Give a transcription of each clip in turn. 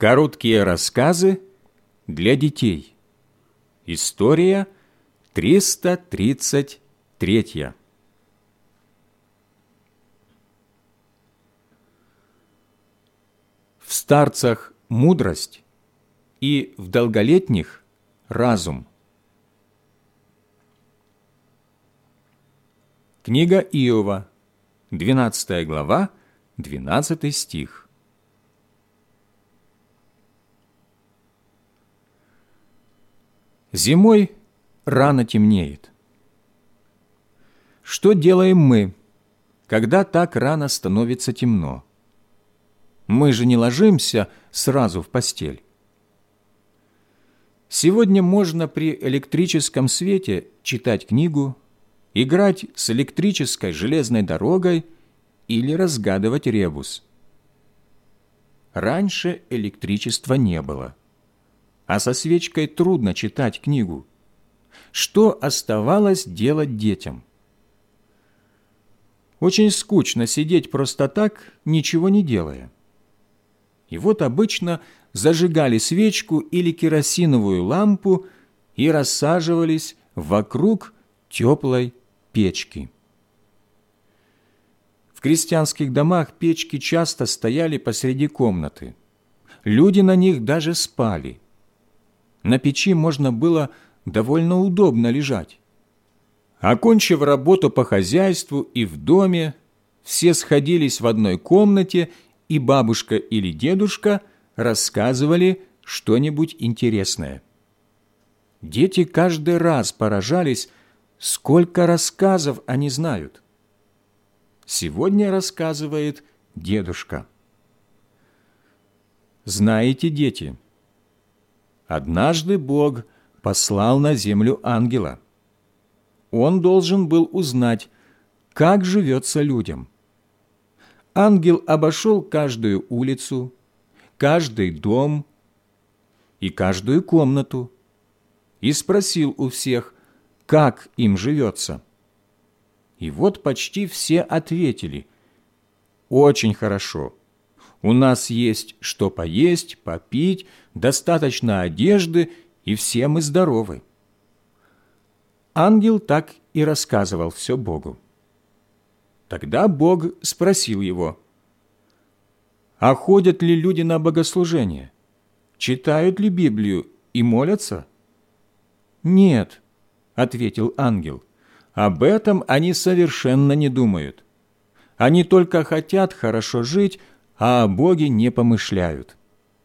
Короткие рассказы для детей. История 333. В старцах мудрость и в долголетних разум. Книга Иова, 12 глава, 12 стих. Зимой рано темнеет. Что делаем мы, когда так рано становится темно? Мы же не ложимся сразу в постель. Сегодня можно при электрическом свете читать книгу, играть с электрической железной дорогой или разгадывать ребус. Раньше электричества не было, а со свечкой трудно читать книгу. Что оставалось делать детям? Очень скучно сидеть просто так, ничего не делая. И вот обычно зажигали свечку или керосиновую лампу и рассаживались вокруг теплой печки. В крестьянских домах печки часто стояли посреди комнаты. Люди на них даже спали. На печи можно было довольно удобно лежать. Окончив работу по хозяйству и в доме, все сходились в одной комнате, и бабушка или дедушка рассказывали что-нибудь интересное. Дети каждый раз поражались, сколько рассказов они знают. Сегодня рассказывает дедушка. Знаете, дети, однажды Бог послал на землю ангела. Он должен был узнать, как живется людям. Ангел обошел каждую улицу, каждый дом и каждую комнату и спросил у всех, как им живется. И вот почти все ответили: «Очень хорошо. У нас есть что поесть, попить, достаточно одежды, и все мы здоровы». Ангел так и рассказывал все Богу. Тогда Бог спросил его: «А ходят ли люди на богослужение? Читают ли Библию и молятся?» «Нет», — ответил ангел, — «об этом они совершенно не думают. Они только хотят хорошо жить, а о Боге не помышляют».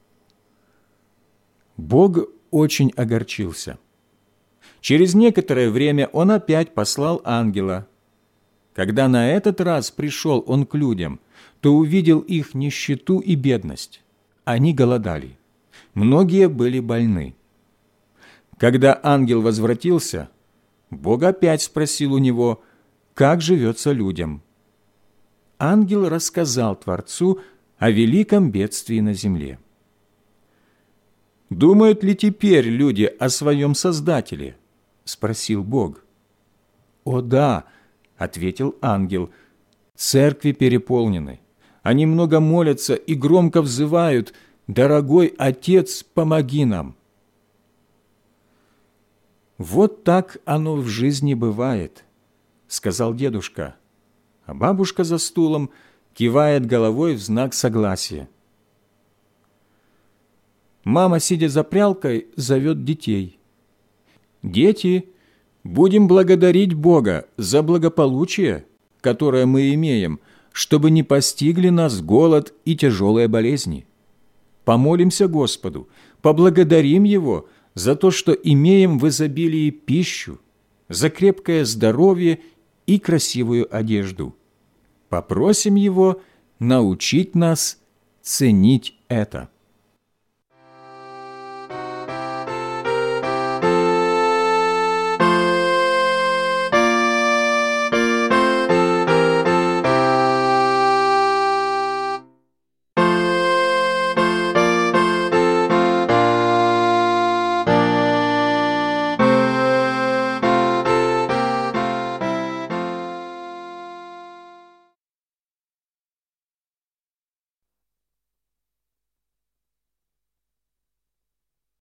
Бог очень огорчился. Через некоторое время он опять послал ангела. Когда на этот раз пришел он к людям, то увидел их нищету и бедность. Они голодали. Многие были больны. Когда ангел возвратился, Бог опять спросил у него, как живется людям. Ангел рассказал Творцу о великом бедствии на земле. «Думают ли теперь люди о своем Создателе?» – спросил Бог. «О да», – ответил ангел, – «церкви переполнены. Они много молятся и громко взывают: „Дорогой Отец, помоги нам!“» «Вот так оно в жизни бывает», – сказал дедушка, а бабушка за стулом кивает головой в знак согласия. Мама, сидя за прялкой, зовет детей. «Дети, будем благодарить Бога за благополучие, которое мы имеем, чтобы не постигли нас голод и тяжелые болезни. Помолимся Господу, поблагодарим Его за то, что имеем в изобилии пищу, за крепкое здоровье и красивую одежду. Попросим Его научить нас ценить это».